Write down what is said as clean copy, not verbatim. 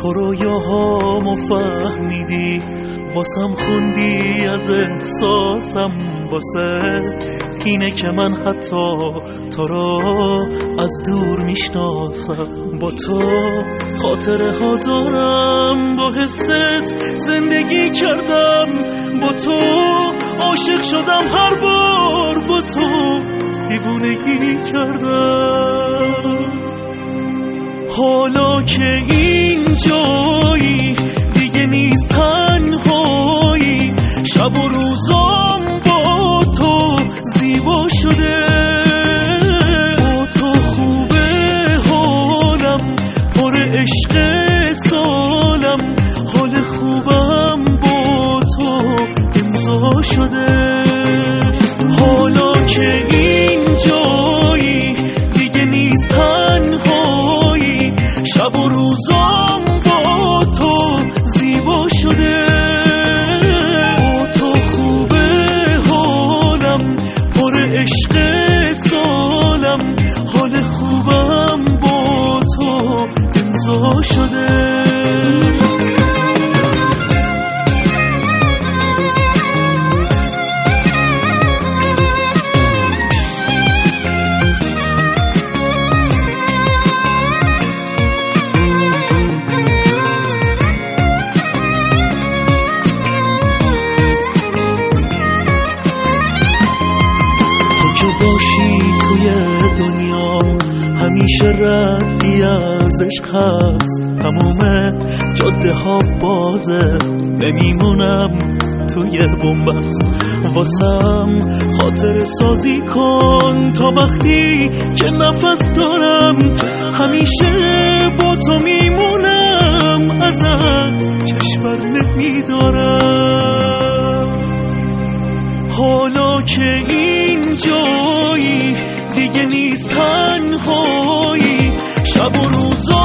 تو رویاهامو فهمیدی، واسم خوندی از احساسم، واسه اینه که من حتی تو رو از دور میشناسم. با تو خاطره ها دارم، با حست زندگی کردم، با تو عاشق شدم، هر بار با تو دیوونگی کردم. حالا که اینجایی دیگه نیست تنهایی، شب و روزام با تو زیبا شده، با تو خوبه حالم، پر عشق سالم، حال خوبم با تو امضا شده. حالا که اینجایی دیگه نیست تنهایی، شب و روزام با تو زیبا شده، با تو خوبه حالم، پر عشق سالم، حال خوبم با تو امضا شده. باشی توی دنیا همیشه ردی از عشق هست، تموم جاده ها بازه، نمیمونم توی بنبست. واسم خاطر سازی کن تا وقتی که نفس دارم، همیشه با تو میمونم، ازت چشم نمیدارم. حالا که اینجایی دیگه نیست تنهایی، شب و روزا